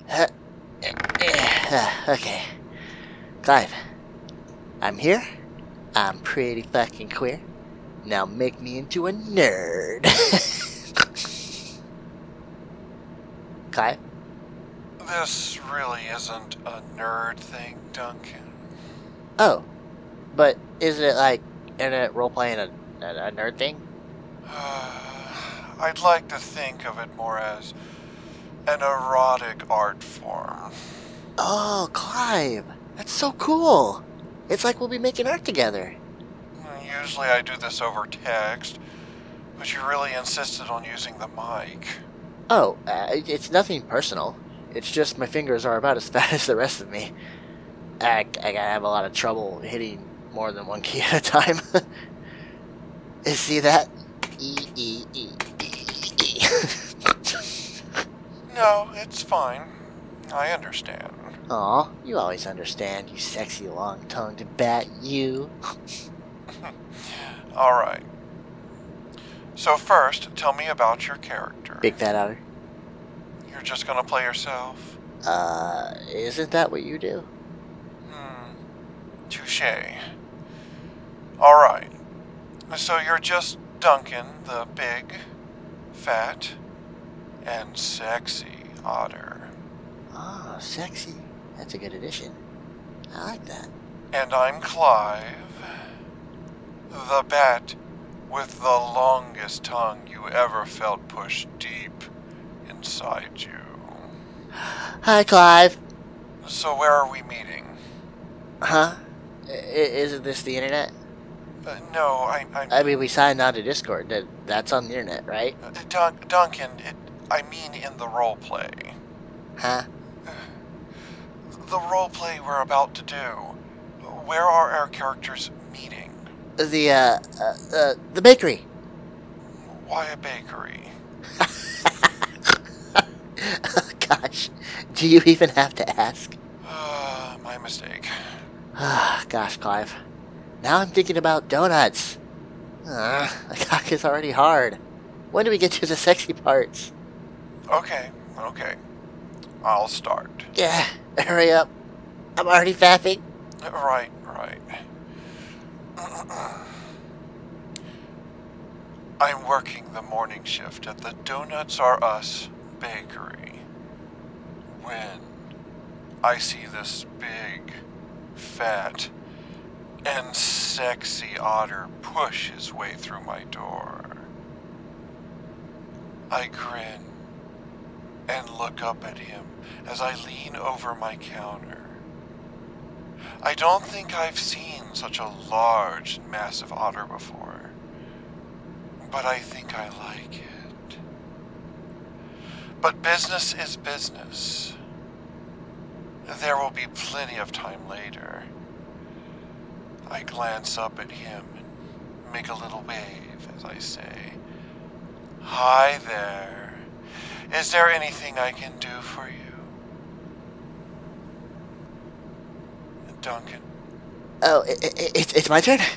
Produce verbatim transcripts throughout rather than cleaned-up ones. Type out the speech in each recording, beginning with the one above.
Uh, okay. Clive, I'm here. I'm pretty fucking queer. Now make me into a nerd. Clive? This really isn't a nerd thing, Duncan. Oh, but isn't it like internet role-playing a, a, a nerd thing? I'd like to think of it more as an erotic art form. Oh, Clive, that's so cool. It's like we'll be making art together. Usually I do this over text, but you really insisted on using the mic. Oh, uh, it's nothing personal. It's just my fingers are about as fat as the rest of me. I, I have a lot of trouble hitting more than one key at a time. See that? E, E, E, E, E. No, it's fine. I understand. Aw, you always understand, you sexy long-tongued bat, you. Alright. So first, tell me about your character. Big fat otter. You're just gonna play yourself? Uh, isn't that what you do? Hmm. Touché. Alright. So you're just Duncan, the big, fat, and sexy otter. Oh, sexy. That's a good addition. I like that. And I'm Clive, the bat with the longest tongue you ever felt pushed deep inside you. Hi, Clive. So where are we meeting? Huh? I- isn't this the internet? Uh, no, I, I... I mean, we signed on to Discord. That That's on the internet, right? Uh, Dun- Duncan, it, I mean in the roleplay. Huh? The roleplay we're about to do. Where are our characters meeting? The, uh, uh, uh the bakery. Why a bakery? Oh, gosh. Do you even have to ask? Uh, my mistake. Ah, gosh, Clive. Now I'm thinking about donuts. Uh, the cock is already hard. When do we get to the sexy parts? Okay, okay. I'll start. Yeah, hurry up. I'm already fapping. Right, right. I'm working the morning shift at the Donuts R Us bakery when I see this big, fat, and sexy otter push his way through my door. I grin and look up at him as I lean over my counter. I don't think I've seen such a large and massive otter before, but I think I like it. But business is business. There will be plenty of time later. I glance up at him and make a little wave as I say, "Hi there. Is there anything I can do for you?" Duncan? Oh, it, it, it's it's my turn?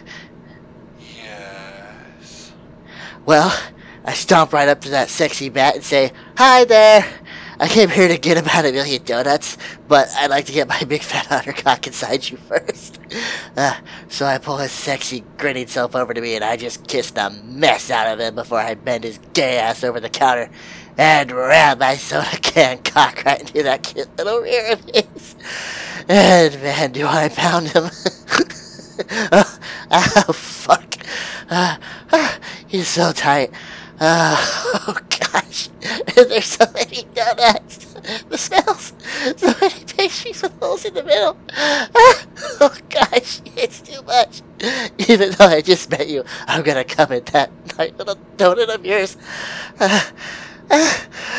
Yes. Well, I stomp right up to that sexy bat and say, "Hi there! I came here to get about a million donuts, but I'd like to get my big fat otter cock inside you first." Uh, so I pull his sexy, grinning self over to me, and I just kiss the mess out of him before I bend his gay ass over the counter and ram my soda can cock right into that cute little rear of his. And man, do I pound him. oh, oh, fuck. Uh, uh, he's so tight. Uh, oh, gosh. There's so many donuts. The smells. So many pastries with holes in the middle. Uh, oh, gosh. It's too much. Even though I just met you, I'm gonna come in that nice little donut of yours. Uh, uh,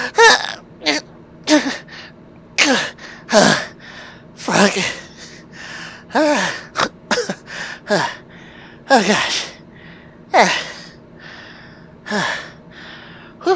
uh, uh, fuck. Uh, uh, oh, gosh. Uh, uh, whew.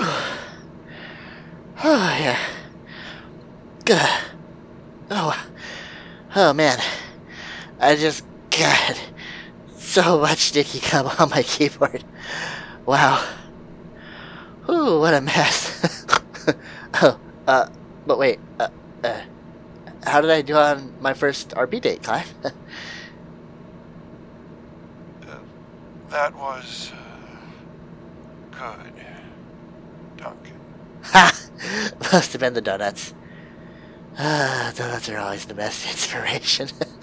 Oh, yeah. Good. Oh, oh, man. I just got so much sticky cum on my keyboard. Wow. Ooh, what a mess. oh, uh, but wait. Uh, Uh, how did I do on my first R P date, Clive? Uh, that was uh, good, Duncan. Ha! Must have been the donuts. Ah, donuts are always the best inspiration.